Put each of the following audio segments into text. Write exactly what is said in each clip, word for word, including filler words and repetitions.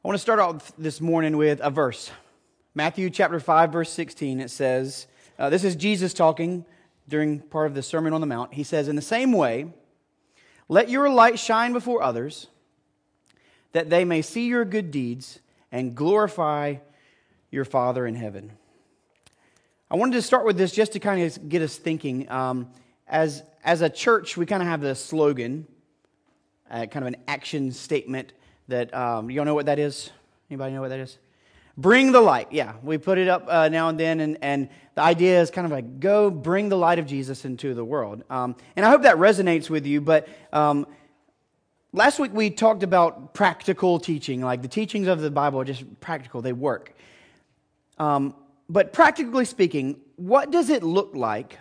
I want to start off this morning with a verse. Matthew chapter five, verse sixteen, it says, uh, this is Jesus talking during part of the Sermon on the Mount. He says, "In the same way, let your light shine before others, that they may see your good deeds and glorify your Father in heaven." I wanted to start with this just to kind of get us thinking. Um, as, as a church, we kind of have this slogan, uh, kind of an action statement that, um, you all know what that is? Anybody know what that is? Bring the light. Yeah, we put it up uh, now and then, and, and the idea is kind of like, go bring the light of Jesus into the world. Um, and I hope that resonates with you, but um, last week we talked about practical teaching, like the teachings of the Bible are just practical, they work. Um, but practically speaking, what does it look like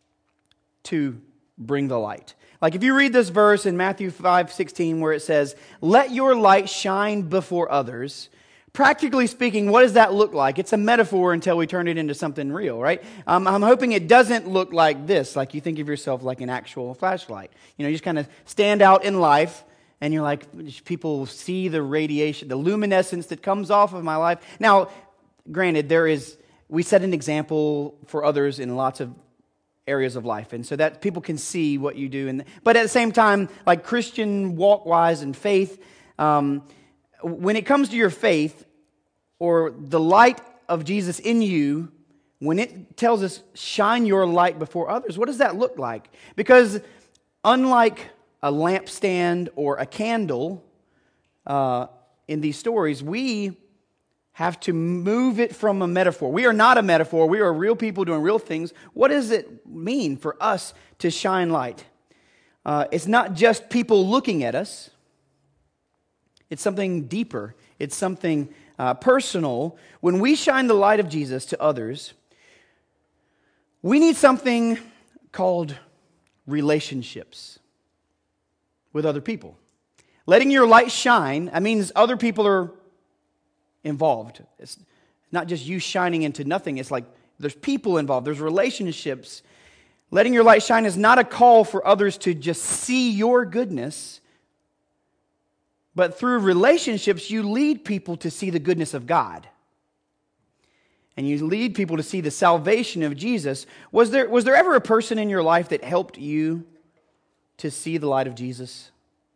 to bring the light? Like if you read this verse in Matthew five sixteen where it says, "Let your light shine before others," practically speaking, what does that look like? It's a metaphor until we turn it into something real, right? Um, I'm hoping it doesn't look like this, like you think of yourself like an actual flashlight. You know, you just kind of stand out in life, and you're like, people see the radiation, the luminescence that comes off of my life. Now, granted, there is, we set an example for others in lots of areas of life, and so that people can see what you do. And but at the same time, like Christian walk-wise and faith, um, when it comes to your faith or the light of Jesus in you, when it tells us shine your light before others, what does that look like? Because unlike a lampstand or a candle uh, in these stories, we have to move it from a metaphor. We are not a metaphor. We are real people doing real things. What does it mean for us to shine light? Uh, it's not just people looking at us. It's something deeper. It's something uh, personal. When we shine the light of Jesus to others, we need something called relationships with other people. Letting your light shine, that means other people are involved. It's not just you shining into nothing. It's like there's people involved. There's relationships. Letting your light shine is not a call for others to just see your goodness, but through relationships, you lead people to see the goodness of God. And you lead people to see the salvation of Jesus. Was there, was there ever a person in your life that helped you to see the light of Jesus?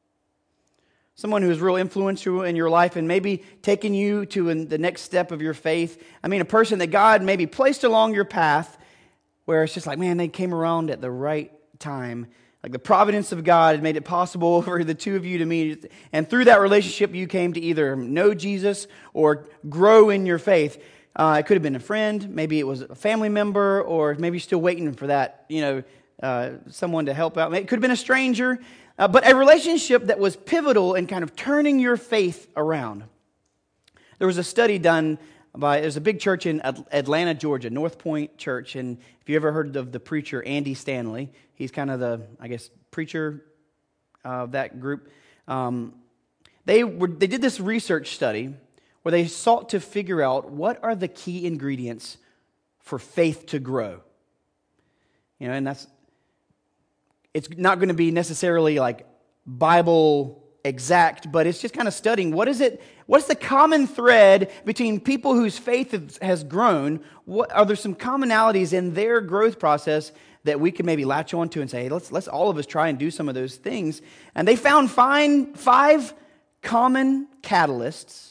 Someone who is real influential in your life and maybe taking you to the next step of your faith. I mean, a person that God maybe placed along your path where it's just like, man, they came around at the right time. Like the providence of God had made it possible for the two of you to meet. And through that relationship, you came to either know Jesus or grow in your faith. Uh, it could have been a friend. Maybe it was a family member, or maybe you're still waiting for that, you know, uh, someone to help out. It could have been a stranger. Uh, but a relationship that was pivotal in kind of turning your faith around. There was a study done by, there's a big church in Atlanta, Georgia, North Point Church. And if you ever heard of the preacher Andy Stanley, he's kind of the, I guess, preacher of that group. Um, they were they did this research study where they sought to figure out what are the key ingredients for faith to grow. You know, and that's, it's not going to be necessarily like Bible exact, but it's just kind of studying what is it, what's the common thread between people whose faith has grown? What are there some commonalities in their growth process that we can maybe latch onto and say, hey, let's let's all of us try and do some of those things? And they found fine, five common catalysts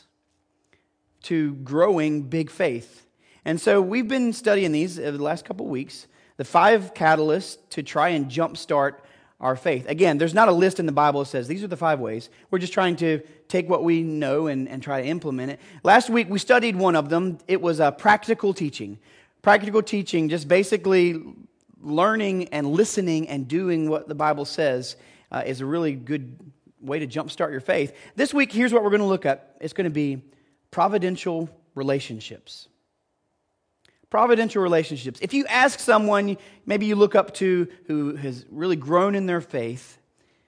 to growing big faith. And so we've been studying these over the last couple of weeks. The five catalysts to try and jumpstart our faith. Again, there's not a list in the Bible that says these are the five ways. We're just trying to take what we know and, and try to implement it. Last week we studied one of them. It was a practical teaching. Practical teaching, just basically learning and listening and doing what the Bible says uh, is a really good way to jumpstart your faith. This week, here's what we're going to look at. It's going to be providential relationships. Providential relationships. If you ask someone, maybe you look up to, who has really grown in their faith,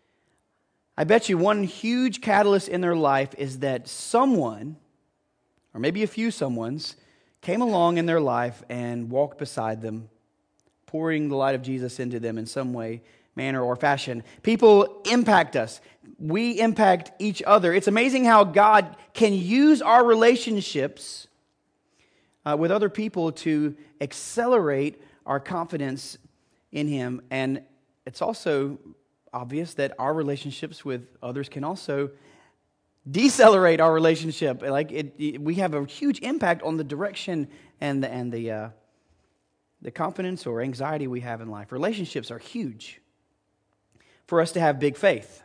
I bet you one huge catalyst in their life is that someone, or maybe a few someones, came along in their life and walked beside them, pouring the light of Jesus into them in some way, manner, or fashion. People impact us. we impact each other. It's amazing how God can use our relationships uh, with other people to accelerate our confidence in Him. And it's also obvious that our relationships with others can also decelerate our relationship. Like it, it we have a huge impact on the direction and the and the uh, the confidence or anxiety we have in life. Relationships are huge for us to have big faith.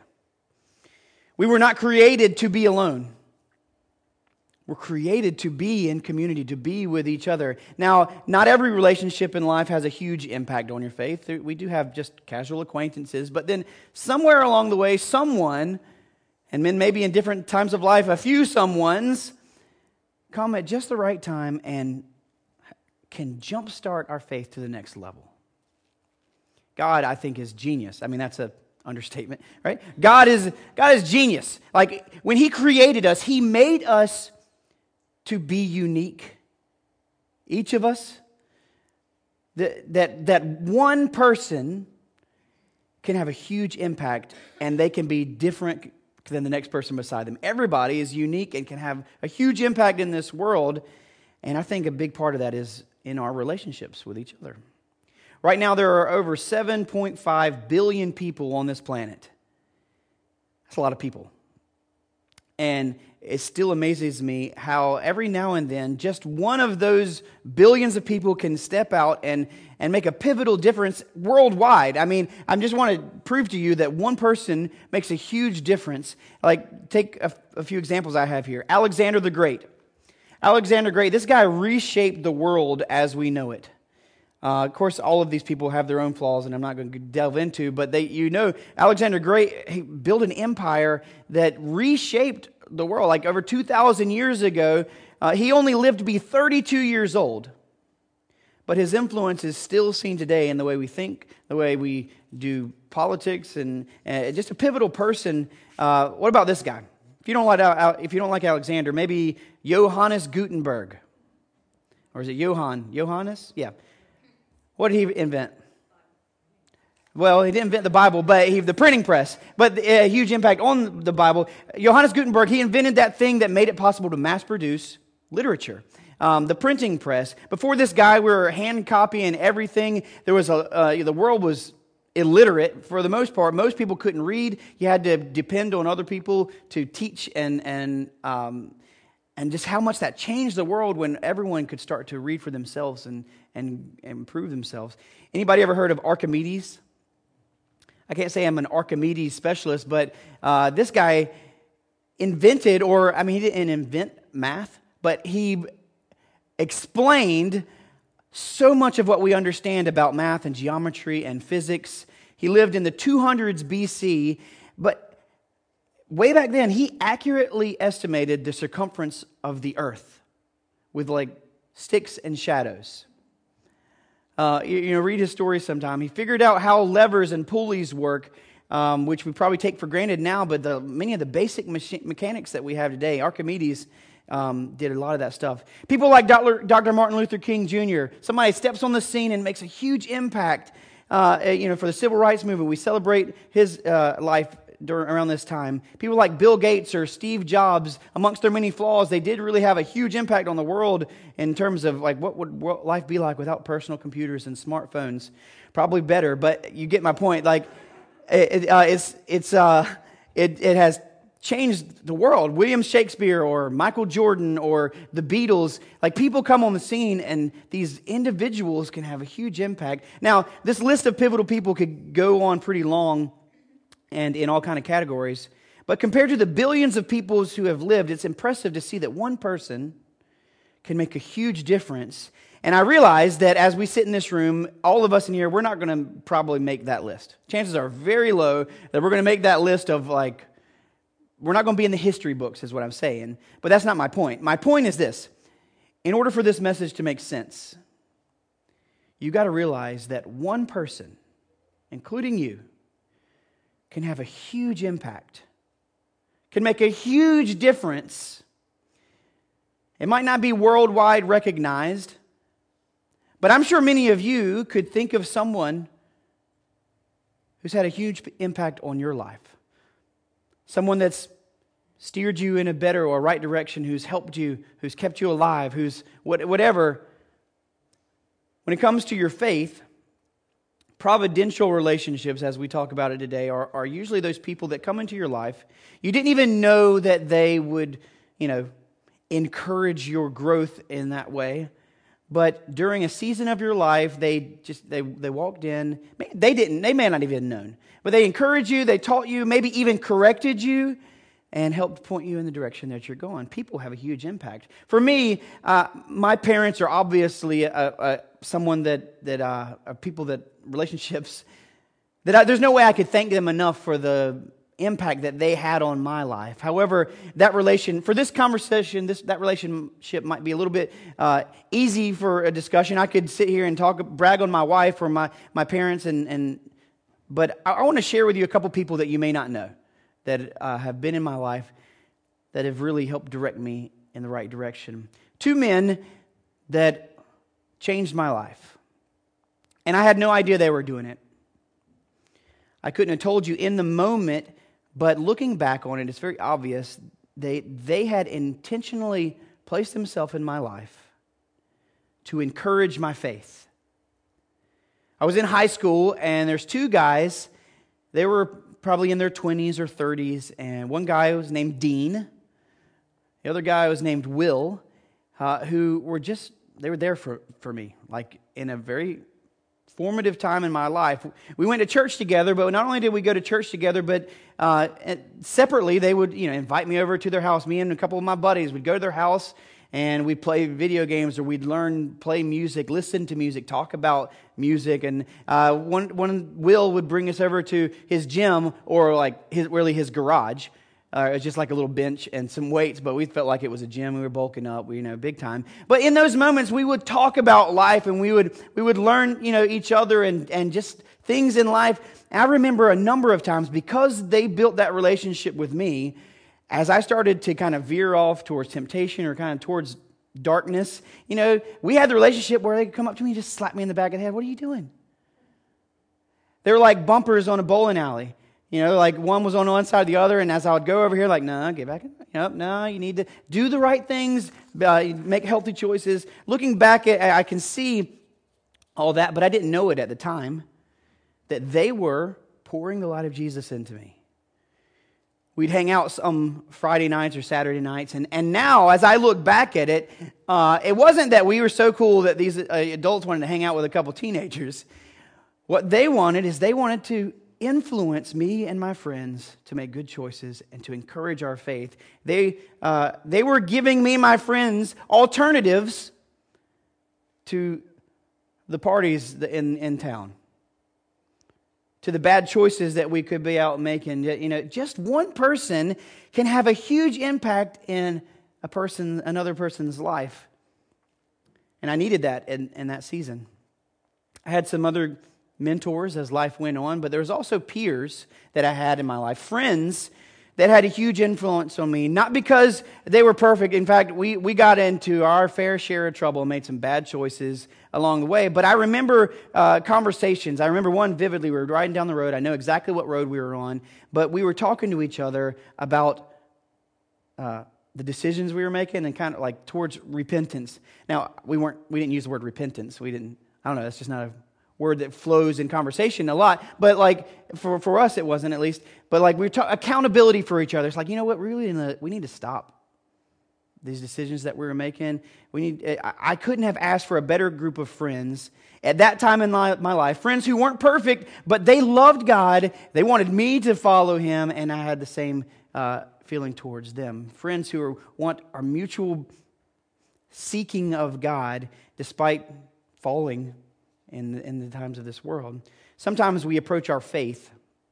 We were not created to be alone. We're created to be in community, to be with each other. Now, not every relationship in life has a huge impact on your faith. We do have just casual acquaintances, but then somewhere along the way, someone, and then maybe in different times of life, a few someones come at just the right time and can jumpstart our faith to the next level. God, I think, is genius. I mean, that's a understatement, right? God is God is genius. Like when He created us, He made us to be unique. Each of us, that that that one person can have a huge impact, and they can be different than the next person beside them. Everybody is unique and can have a huge impact in this world, and I think a big part of that is in our relationships with each other. Right now, there are over seven point five billion people on this planet. That's a lot of people. And it still amazes me how every now and then, just one of those billions of people can step out and, and make a pivotal difference worldwide. I mean, I just want to prove to you that one person makes a huge difference. Like, take a, a few examples I have here. Alexander the Great. Alexander the Great, this guy reshaped the world as we know it. Uh, of course, all of these people have their own flaws, and I'm not going to delve into, but they, you know, Alexander the Great, he built an empire that reshaped the world. Like over two thousand years ago, uh, he only lived to be thirty-two years old, but his influence is still seen today in the way we think, the way we do politics, and uh, just a pivotal person. Uh, what about this guy? If you don't like if you don't like Alexander, maybe Johannes Gutenberg, or is it Johann? Johannes? Yeah. What did he invent? Well, he didn't invent the Bible, but he the printing press. But a huge impact on the Bible. Johannes Gutenberg, he invented that thing that made it possible to mass produce literature. Um, the printing press. Before this guy, we were hand copying everything. There was a uh, the world was illiterate for the most part. Most people couldn't read. You had to depend on other people to teach and and um, and just how much that changed the world when everyone could start to read for themselves and and, and improve themselves. Anybody ever heard of Archimedes? I can't say I'm an Archimedes specialist, but uh, this guy invented, or I mean, he didn't invent math, but he explained so much of what we understand about math and geometry and physics. He lived in the two hundreds B C, but way back then, he accurately estimated the circumference of the earth with like sticks and shadows. Uh, you, you know, read his story sometime. He figured out how levers and pulleys work, um, which we probably take for granted now, but the, many of the basic machi- mechanics that we have today, Archimedes um, did a lot of that stuff. People like Doctor Doctor Martin Luther King Junior Somebody steps on the scene and makes a huge impact uh, you know, for the civil rights movement. We celebrate his uh, life during, around this time. People like Bill Gates or Steve Jobs, amongst their many flaws, they did really have a huge impact on the world in terms of like what would life be like without personal computers and smartphones. Probably better, but you get my point. Like it, uh, it's it's uh, it it has changed the world. William Shakespeare or Michael Jordan or the Beatles, like people come on the scene and these individuals can have a huge impact. Now, this list of pivotal people could go on pretty long and in all kind of categories. But compared to the billions of people who have lived, it's impressive to see that one person can make a huge difference. And I realize that as we sit in this room, all of us in here, we're not going to probably make that list. Chances are very low that we're going to make that list of like, we're not going to be in the history books is what I'm saying. But that's not my point. My point is this. In order for this message to make sense, you got to realize that one person, including you, can have a huge impact, can make a huge difference. It might not be worldwide recognized, but I'm sure many of you could think of someone who's had a huge impact on your life. someone that's steered you in a better or right direction, who's helped you, who's kept you alive, who's what, whatever. When it comes to your faith, providential relationships, as we talk about it today, are, are usually those people that come into your life. You didn't even know that they would, you know, encourage your growth in that way. But during a season of your life, they just they they walked in. They didn't. They may not even have known, but they encouraged you. They taught you, maybe even corrected you, and helped point you in the direction that you're going. People have a huge impact. For me, uh, my parents are obviously a, a, someone that that uh, are people that relationships that I, there's no way I could thank them enough for the impact that they had on my life. However, that relation for this conversation, this that relationship might be a little bit uh, easy for a discussion. I could sit here and talk, brag on my wife or my my parents, and and but I, I want to share with you a couple people that you may not know that uh, have been in my life that have really helped direct me in the right direction. Two men that changed my life, and I had no idea they were doing it. I couldn't have told you in the moment. But looking back on it, it's very obvious they they had intentionally placed themselves in my life to encourage my faith. I was in high school, and there's two guys. They were probably in their twenties or thirties, and one guy was named Dean. The other guy was named Will, uh, who were just, they were there for, for me, like in a very formative time in my life. We went to church together, but not only did we go to church together, but uh, separately, they would, you know, invite me over to their house. Me and a couple of my buddies would go to their house, and we'd play video games, or we'd learn, play music, listen to music, talk about music. And uh, one, one Will would bring us over to his gym, or like his, really his garage. Uh, it was just like a little bench and some weights, but we felt like it was a gym. We were bulking up, we, you know, big time. But in those moments, we would talk about life, and we would we would learn, you know, each other and and just things in life. And I remember a number of times, because they built that relationship with me, as I started to kind of veer off towards temptation or kind of towards darkness, you know, we had the relationship where they could come up to me and just slap me in the back of the head. What are you doing? They were like bumpers on a bowling alley. You know, like one was on one side of the other, and as I would go over here, like, no, get back. Yep, no, you need to do the right things, uh, make healthy choices. Looking back, at, I can see all that, but I didn't know it at the time, that they were pouring the light of Jesus into me. We'd hang out some Friday nights or Saturday nights, and, and now, as I look back at it, uh, it wasn't that we were so cool that these uh, adults wanted to hang out with a couple teenagers. What they wanted is they wanted to influence me and my friends to make good choices and to encourage our faith. They uh, they were giving me and my friends alternatives to the parties in, in town, to the bad choices that we could be out making. You know, just one person can have a huge impact in a person, another person's life. And I needed that in, in that season. I had some other mentors as life went on, but there was also peers that I had in my life, friends that had a huge influence on me, not because they were perfect. In fact, we, we got into our fair share of trouble and made some bad choices along the way, but I remember uh, conversations. I remember one vividly. We were riding down the road. I know exactly what road we were on, but we were talking to each other about uh, the decisions we were making and kind of like towards repentance. Now, we weren't, we didn't use the word repentance. We didn't, I don't know, that's just not a word that flows in conversation a lot, but like for, for us it wasn't, at least. But like we talk accountability for each other. It's like, you know what, really, in the, we need to stop these decisions that we were making. We need. I, I couldn't have asked for a better group of friends at that time in my, my life. Friends who weren't perfect, but they loved God. They wanted me to follow Him, and I had the same uh, feeling towards them. Friends who are, want our mutual seeking of God, despite falling In the, in the times of this world. Sometimes we approach our faith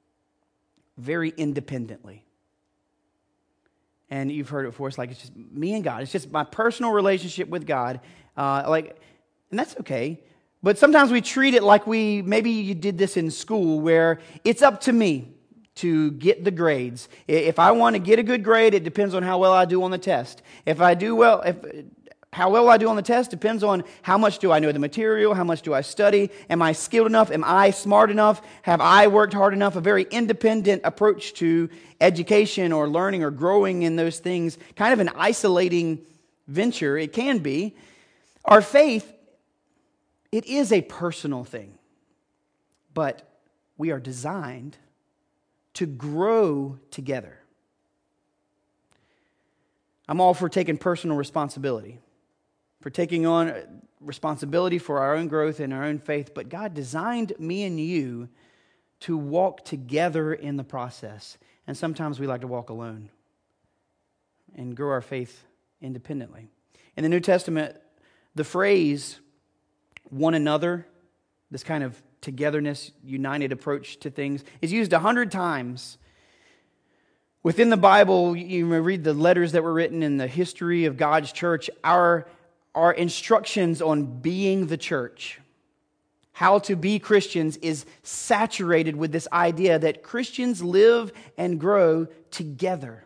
very independently. And you've heard it before, it's like it's just me and God. It's just my personal relationship with God. Uh, like, and that's okay. But sometimes we treat it like we, maybe you did this in school, where it's up to me to get the grades. If I want to get a good grade, it depends on how well I do on the test. If I do well, if how well I do on the test depends on how much do I know the material, how much do I study, am I skilled enough, am I smart enough, have I worked hard enough, a very independent approach to education or learning or growing in those things, kind of an isolating venture, it can be. Our faith, it is a personal thing, but we are designed to grow together. I'm all for taking personal responsibility, for taking on responsibility for our own growth and our own faith, but God designed me and you to walk together in the process. And sometimes we like to walk alone and grow our faith independently. In the New Testament, the phrase one another, this kind of togetherness, united approach to things, is used a hundred times. Within the Bible, you may read the letters that were written in the history of God's church, our, our instructions on being the church, how to be Christians, is saturated with this idea that Christians live and grow together.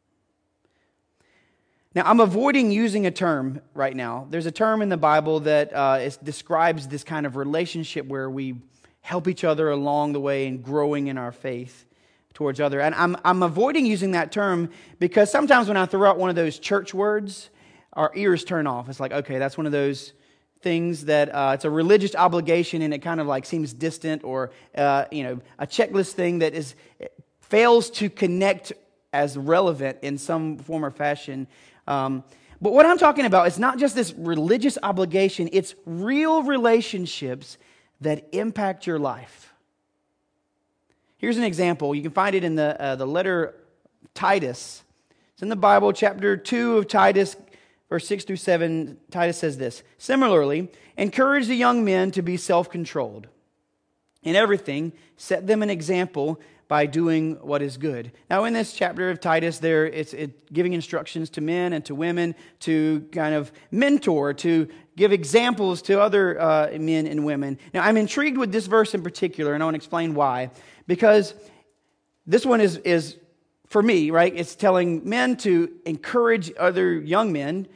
Now, I'm avoiding using a term right now. There's a term in the Bible that uh, is, describes this kind of relationship where we help each other along the way and growing in our faith towards other. And I'm I'm avoiding using that term because sometimes when I throw out one of those church words, our ears turn off. It's like, okay, that's one of those things that uh, it's a religious obligation and it kind of like seems distant, or uh, you know, a checklist thing that is fails to connect as relevant in some form or fashion. Um, but what I'm talking about is not just this religious obligation, it's real relationships that impact your life. Here's an example. You can find it in the, uh, the letter Titus. It's in the Bible, chapter two of Titus, verse six through seven. Titus says this: "Similarly, encourage the young men to be self-controlled. In everything, set them an example by doing what is good." Now, in this chapter of Titus, there it's it, giving instructions to men and to women to kind of mentor, to give examples to other uh, men and women. Now, I'm intrigued with this verse in particular, and I want to explain why. Because this one is, is for me, right? It's telling men to encourage other young men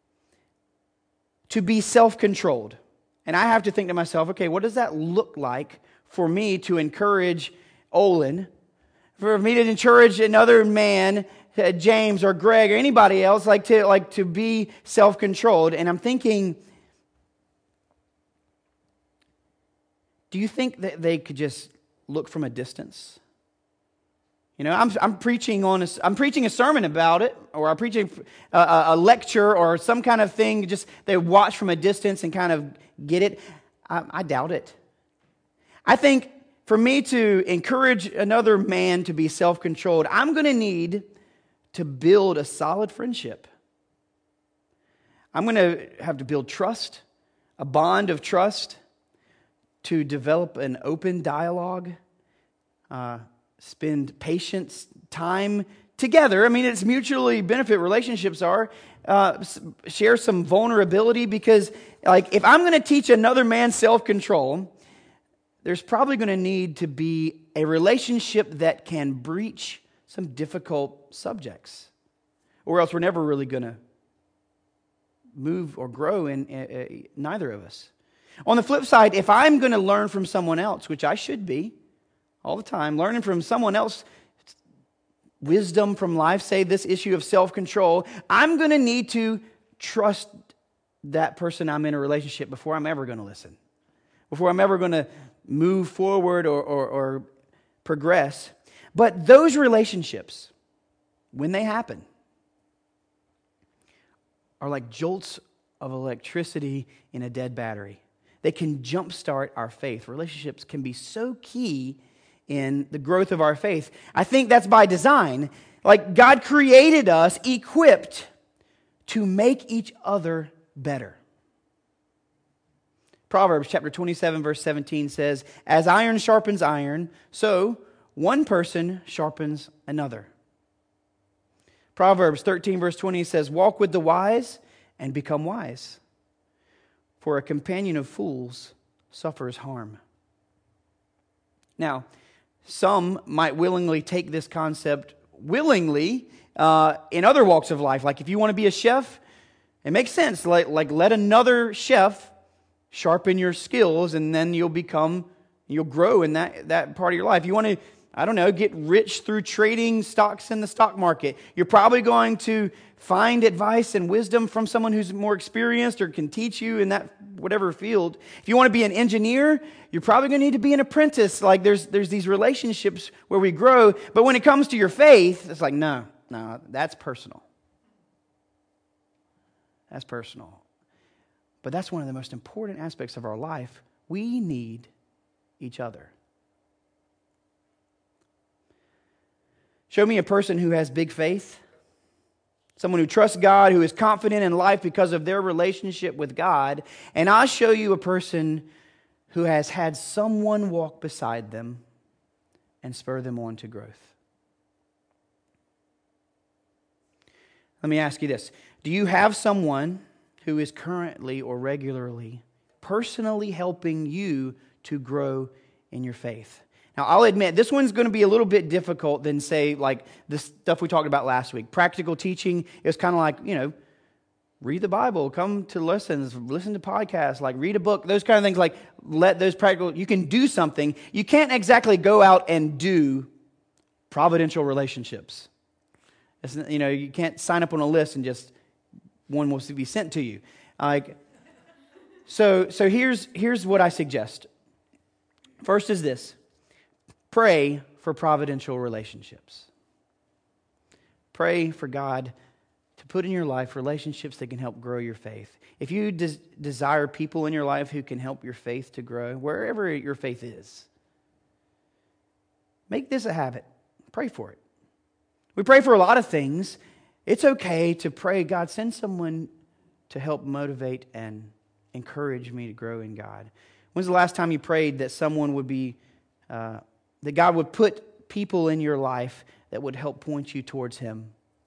to be self-controlled. And I have to think to myself, okay, what does that look like for me to encourage Olin, for me to encourage another man, uh, James or Greg or anybody else, like to like to be self-controlled? And I'm thinking, do you think that they could just look from a distance? You know, I'm I'm preaching on a, I'm preaching a sermon about it, or I'm preaching a, a lecture or some kind of thing. Just they watch from a distance and kind of get it. I, I doubt it. I think for me to encourage another man to be self-controlled, I'm going to need to build a solid friendship. I'm going to have to build trust, a bond of trust, to develop an open dialogue, uh, spend patience, time together. I mean, it's mutually benefit. Relationships are. Uh, share some vulnerability, because like if I'm going to teach another man self-control, there's probably going to need to be a relationship that can breach some difficult subjects, or else we're never really going to move or grow in uh, neither of us. On the flip side, if I'm going to learn from someone else, which I should be all the time, learning from someone else wisdom from life, say this issue of self-control, I'm going to need to trust that person I'm in a relationship before I'm ever going to listen, before I'm ever going to move forward or, or, or progress. But those relationships, when they happen, are like jolts of electricity in a dead battery. They can jumpstart our faith. Relationships can be so key in the growth of our faith. I think that's by design. Like God created us equipped to make each other better. Proverbs chapter twenty-seven, verse seventeen says, "As iron sharpens iron, so one person sharpens another." Proverbs thirteen, verse twenty says, "Walk with the wise and become wise, for a companion of fools suffers harm." Now, some might willingly take this concept willingly uh, in other walks of life. Like if you want to be a chef, It makes sense. Like, like let another chef sharpen your skills, and then you'll become, you'll grow in that, that part of your life. You want to, I don't know, get rich through trading stocks in the stock market. You're probably going to find advice and wisdom from someone who's more experienced or can teach you in that whatever field. If you want to be an engineer, you're probably going to need to be an apprentice. Like there's there's these relationships where we grow. But when it comes to your faith, it's like, no, no, that's personal. That's personal. But that's one of the most important aspects of our life. We need each other. Show me a person who has big faith, someone who trusts God, who is confident in life because of their relationship with God, and I'll show you a person who has had someone walk beside them and spur them on to growth. Let me ask you this. Do you have someone who is currently or regularly personally helping you to grow in your faith? Now, I'll admit, this one's going to be a little bit difficult than, say, like the stuff we talked about last week. Practical teaching is kind of like, you know, read the Bible, come to lessons, listen to podcasts, like read a book, those kind of things. Like, let those practical, you can do something. You can't exactly go out and do providential relationships. It's, you know, you can't sign up on a list and just one will be sent to you. Like, so, so here's here's what I suggest. First is this. Pray for providential relationships. Pray for God to put in your life relationships that can help grow your faith. If you des- desire people in your life who can help your faith to grow, wherever your faith is, make this a habit. Pray for it. We pray for a lot of things. It's okay to pray, God, send someone to help motivate and encourage me to grow in God. When's the last time you prayed that someone would be, uh, that God would put people in your life that would help point you towards Him?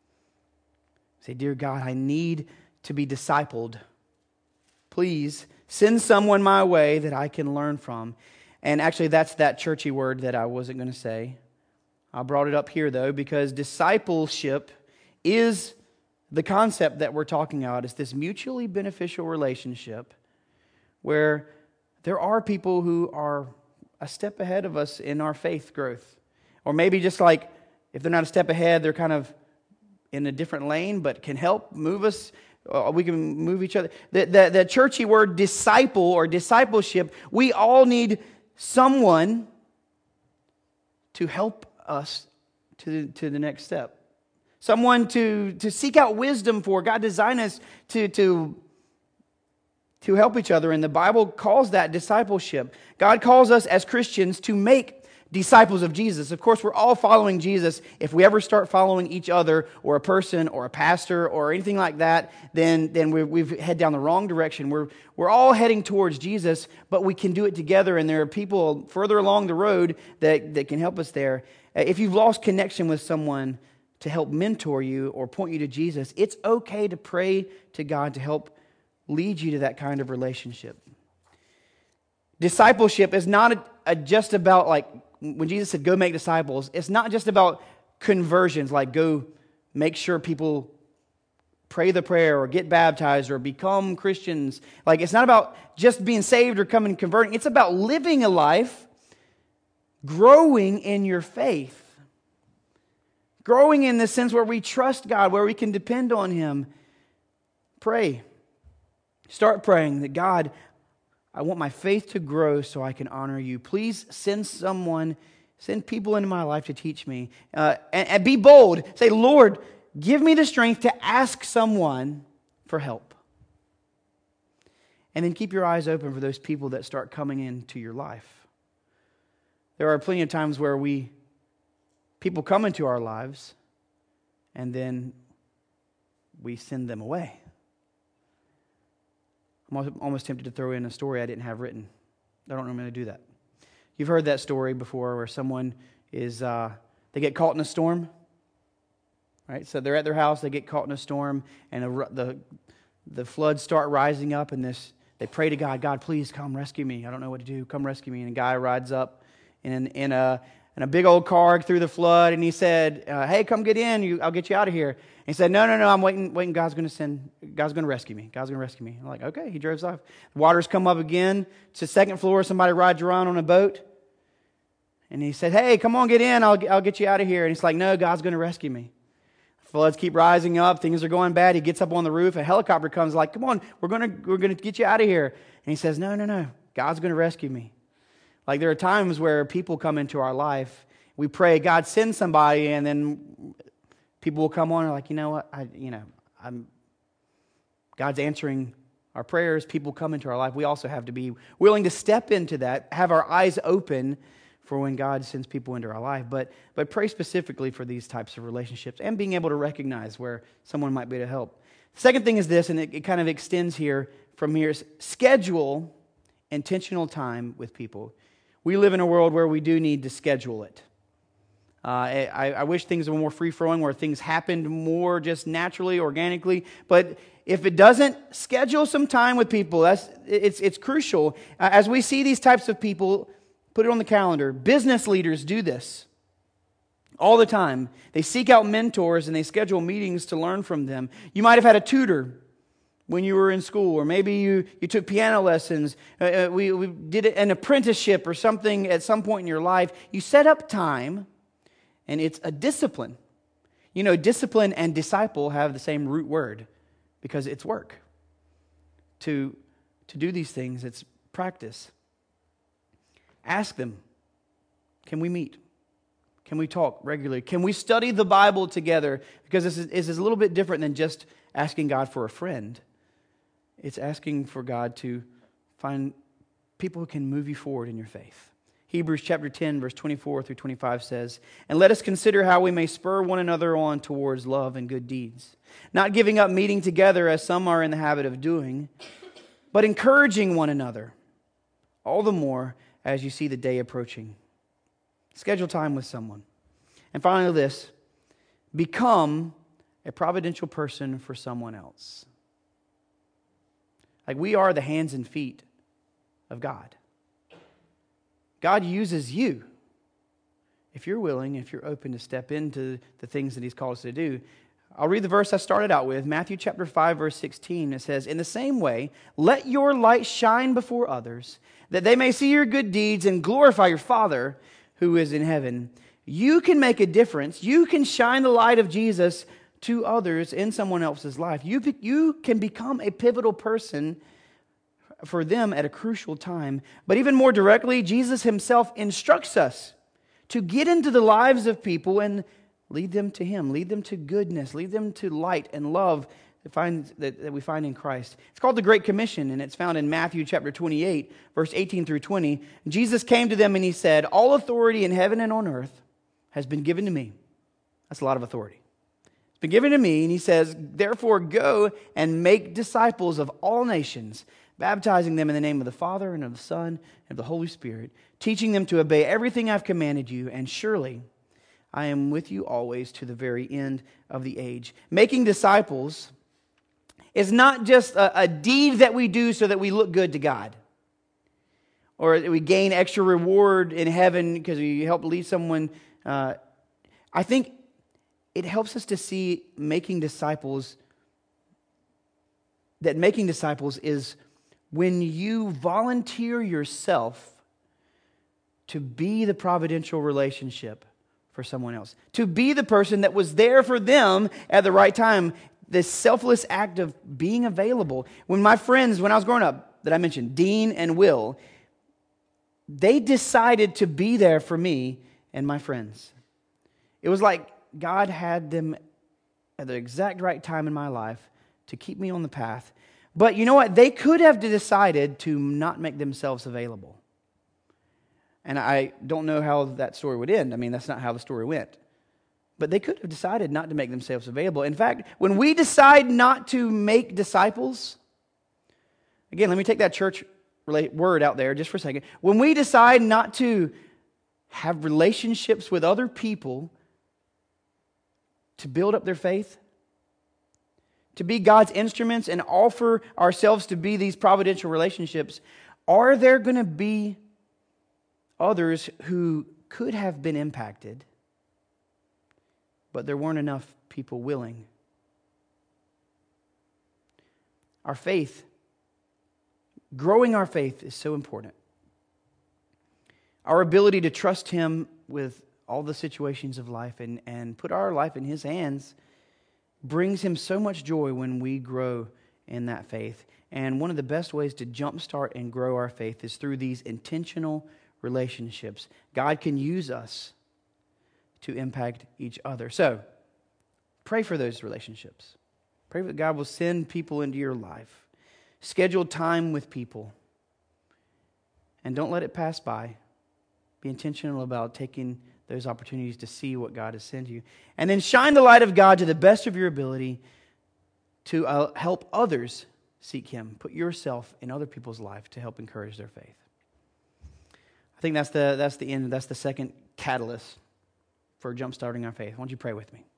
Say, dear God, I need to be discipled. Please send someone my way that I can learn from. And actually, that's that churchy word that I wasn't going to say. I brought it up here, though, because discipleship is the concept that we're talking about. It's this mutually beneficial relationship where there are people who are a step ahead of us in our faith growth. Or maybe just like, if they're not a step ahead, they're kind of in a different lane, but can help move us. Uh, we can move each other. The, the, the churchy word disciple or discipleship, we all need someone to help us to, to the next step. Someone to, to seek out wisdom for. God designed us to, to, to help each other, and the Bible calls that discipleship. God calls us as Christians to make disciples of Jesus. Of course, we're all following Jesus. If we ever start following each other or a person or a pastor or anything like that, then, then we, we've head down the wrong direction. We're, we're all heading towards Jesus, but we can do it together, and there are people further along the road that, that can help us there. If you've lost connection with someone to help mentor you or point you to Jesus, it's okay to pray to God to help lead you to that kind of relationship. Discipleship is not a, a just about, like, when Jesus said, go make disciples, it's not just about conversions, like go make sure people pray the prayer or get baptized or become Christians. Like, it's not about just being saved or coming and converting. It's about living a life growing in your faith. Growing in the sense where we trust God, where we can depend on Him. Pray. Start praying that, God, I want my faith to grow so I can honor you. Please send someone, send people into my life to teach me. Uh, and, and be bold. Say, Lord, give me the strength to ask someone for help. And then keep your eyes open for those people that start coming into your life. There are plenty of times where we people come into our lives, and then we send them away. I'm almost tempted to throw in a story I didn't have written. I don't normally do that. You've heard that story before where someone is, uh, they get caught in a storm, right? So they're at their house, they get caught in a storm, and a, the the floods start rising up, and this they pray to God, God, please come rescue me. I don't know what to do. Come rescue me. And a guy rides up in in a in a big old car through the flood, and he said, uh, hey, come get in. You, I'll get you out of here. And he said, no, no, no, I'm waiting, waiting. God's going to send, God's going to rescue me. God's going to rescue me. I'm like, okay. He drives off. The waters come up again. It's the second floor. Somebody rides around on a boat. And he said, hey, come on, get in. I'll, I'll get you out of here. And he's like, no, God's going to rescue me. Floods keep rising up. Things are going bad. He gets up on the roof. A helicopter comes like, come on, we're going to we're going to get you out of here. And he says, no, no, no. God's going to rescue me. Like there are times where people come into our life. We pray, God, send somebody. And then people will come on and are like, you know what? I, you know, I'm, God's answering our prayers. People come into our life. We also have to be willing to step into that, have our eyes open for when God sends people into our life, but but pray specifically for these types of relationships and being able to recognize where someone might be to help. The second thing is this, and it, it kind of extends here from here, is schedule intentional time with people. We live in a world where we do need to schedule it. Uh, I, I wish things were more free-flowing, where things happened more just naturally, organically, but if it doesn't, schedule some time with people. That's it's it's crucial. Uh, as we see these types of people, put it on the calendar. Business leaders do this all the time. They seek out mentors and they schedule meetings to learn from them. You might have had a tutor when you were in school, or maybe you, you took piano lessons. Uh, we, we did an apprenticeship or something at some point in your life. You set up time, and it's a discipline. You know, discipline and disciple have the same root word because it's work. To, to do these things, it's practice. Ask them, can we meet? Can we talk regularly? Can we study the Bible together? Because this is, this is a little bit different than just asking God for a friend. It's asking for God to find people who can move you forward in your faith. Hebrews chapter ten, verse twenty-four through twenty-five says, and let us consider how we may spur one another on towards love and good deeds, not giving up meeting together as some are in the habit of doing, but encouraging one another, all the more as you see the day approaching. Schedule time with someone. And finally this, become a providential person for someone else. Like we are the hands and feet of God. God uses you. If you're willing, if you're open to step into the things that He's called us to do. I'll read the verse I started out with, Matthew chapter five, verse sixteen. It says, in the same way, let your light shine before others, that they may see your good deeds and glorify your Father who is in heaven. You can make a difference. You can shine the light of Jesus to others in someone else's life. You, you can become a pivotal person for them at a crucial time. But even more directly, Jesus Himself instructs us to get into the lives of people and lead them to Him, lead them to goodness, lead them to light and love that, find, that, that we find in Christ. It's called the Great Commission, and it's found in Matthew chapter twenty-eight, verse eighteen through twenty. Jesus came to them and He said, all authority in heaven and on earth has been given to me. That's a lot of authority. It's been given to me, and He says, therefore go and make disciples of all nations, baptizing them in the name of the Father and of the Son and of the Holy Spirit, teaching them to obey everything I've commanded you, and surely I am with you always to the very end of the age. Making disciples is not just a, a deed that we do so that we look good to God, or we gain extra reward in heaven because we help lead someone. Uh, I think it helps us to see making disciples, that making disciples is when you volunteer yourself to be the providential relationship for someone else, to be the person that was there for them at the right time. This selfless act of being available. When my friends, when I was growing up, that I mentioned, Dean and Will, they decided to be there for me and my friends. It was like God had them at the exact right time in my life to keep me on the path. But you know what? They could have decided to not make themselves available. And I don't know how that story would end. I mean, that's not how the story went. But they could have decided not to make themselves available. In fact, when we decide not to make disciples, again, let me take that church word out there just for a second. When we decide not to have relationships with other people to build up their faith, to be God's instruments and offer ourselves to be these providential relationships, are there going to be others who could have been impacted, but there weren't enough people willing? Our faith, growing our faith is so important. Our ability to trust Him with all the situations of life and, and put our life in His hands brings Him so much joy when we grow in that faith. And one of the best ways to jumpstart and grow our faith is through these intentional relationships. God can use us to impact each other. So, pray for those relationships. Pray that God will send people into your life. Schedule time with people. And don't let it pass by. Be intentional about taking those opportunities to see what God has sent you. And then shine the light of God to the best of your ability to uh, help others seek Him. Put yourself in other people's life to help encourage their faith. I think that's the that's the end. That's the second catalyst for jumpstarting our faith. Why don't you pray with me?